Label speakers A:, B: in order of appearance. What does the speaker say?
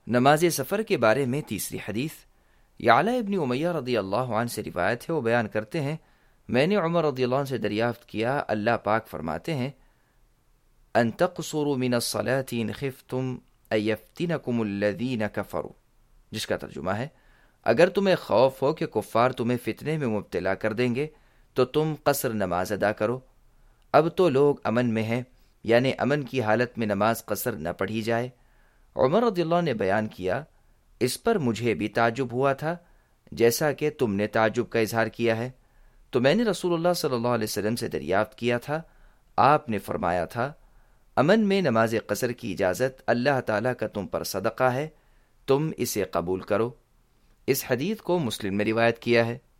A: नमाज सफ़र के बारे में तीसरी हदीस याला इब्न उमय्या रदियल्लाहु अन्हु से रिवायत है। वो बयान करते हैं, मैंने उमर रदियल्लाहु अन्हु से दरियाफ्त किया, अल्लाह पाक फरमाते हैं, अन तक़सूरु मिनस्सलाति इन खिफ्तुम अयफ्तिनकुमुल्लज़ीन कफ़रू, जिसका तर्जुमा है, अगर तुम्हें खौफ हो कि कुफ़ार तुम्हें फितने में मुब्तला कर देंगे तो तुम कसर नमाज अदा करो। अब तो लोग अमन में हैं, यानी अमन की हालत में नमाज कसर न पढ़ी जाए। उमर रदियल्लाहु ने बयान किया, इस पर मुझे भी ताज्जुब हुआ था जैसा कि तुमने ताज्जुब का इजहार किया है। तो मैंने रसूलुल्लाह सल्लल्लाहु अलैहि वसल्लम से दरियाफ्त किया था, आपने फरमाया था, अमन में नमाज कसर की इजाज़त अल्लाह ताला का तुम पर सदका है, तुम इसे कबूल करो। इस हदीस को मुस्लिम में रिवायत किया है।